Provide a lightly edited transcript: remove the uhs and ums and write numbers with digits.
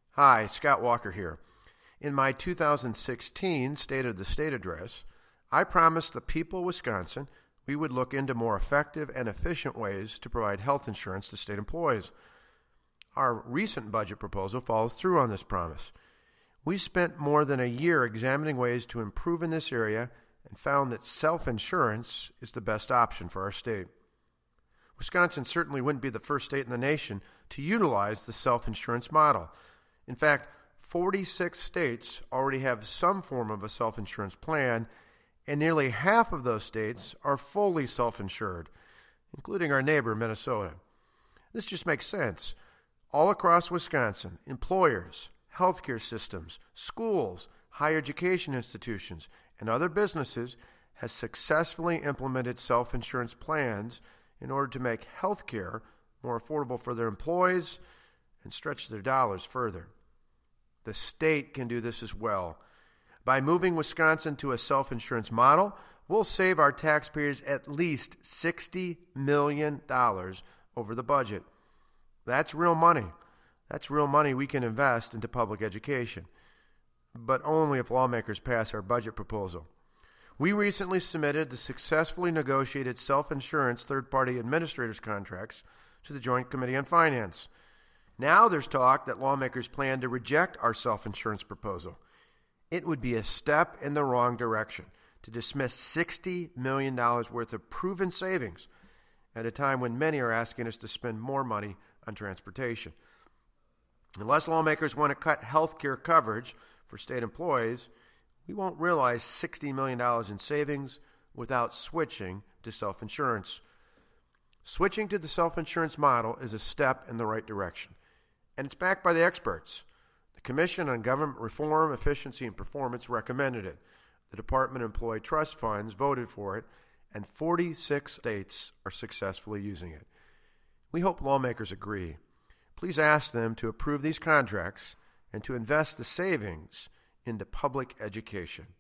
Hi, Scott Walker here. In my 2016 State of the State address, I promised the people of Wisconsin we would look into more effective and efficient ways to provide health insurance to state employees. Our recent budget proposal follows through on this promise. We spent more than a year examining ways to improve in this area and found that self-insurance is the best option for our state. Wisconsin certainly wouldn't be the first state in the nation to utilize the self-insurance model. In fact, 46 states already have some form of a self-insurance plan, and nearly half of those states are fully self-insured, including our neighbor, Minnesota. This just makes sense. All across Wisconsin, employers, healthcare systems, schools, higher education institutions, and other businesses have successfully implemented self-insurance plans in order to make healthcare more affordable for their employees and stretch their dollars further. The state can do this as well. By moving Wisconsin to a self-insurance model, we'll save our taxpayers at least $60 million over the budget. That's real money. That's real money we can invest into public education, but only if lawmakers pass our budget proposal. We recently submitted the successfully negotiated self-insurance third-party administrators contracts to the Joint Committee on Finance. Now there's talk that lawmakers plan to reject our self-insurance proposal. It would be a step in the wrong direction to dismiss $60 million worth of proven savings at a time when many are asking us to spend more money on transportation. Unless lawmakers want to cut health care coverage for state employees, we won't realize $60 million in savings without switching to self-insurance. Switching to the self-insurance model is a step in the right direction, and it's backed by the experts. The Commission on Government Reform, Efficiency, and Performance recommended it. The Department of Employee Trust Funds voted for it, and 46 states are successfully using it. We hope lawmakers agree. Please ask them to approve these contracts and to invest the savings into public education.